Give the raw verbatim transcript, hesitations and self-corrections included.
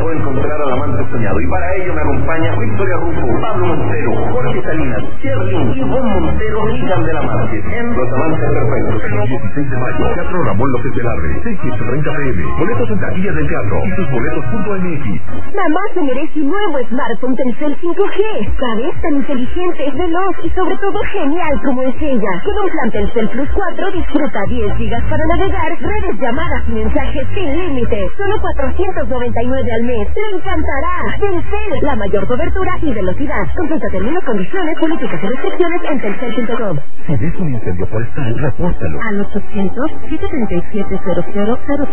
puedo encontrar al amante soñado. Y para ello me acompaña Victoria Rufo, Pablo Montero, Jorge Salinas, Sherlyn y Ivonne Montero y Candela Márquez en Los Amantes Perfectos. El dieciséis de mayo, Teatro Ramón López Velarde, seis y treinta pm. Boletos en taquilla del teatro y sus boletos punto m x. Mamá se merece un nuevo smartphone Telcel cinco G. ¿Sabes? Tan inteligente, veloz y sobre todo genial como es ella. Con un plan Telcel Plus cuatro disfruta diez gigas para navegar, redes, llamadas y mensajes sin límite. Solo cuatrocientos noventa y nueve al mes. ¡Te encantará! Telcel, la mayor cobertura y velocidad. Consulta términos, condiciones, políticas y restricciones en telcel punto com. Si ves un incendio forestal, repórtalo. Al ochocientos, siete treinta y siete, cero cero cero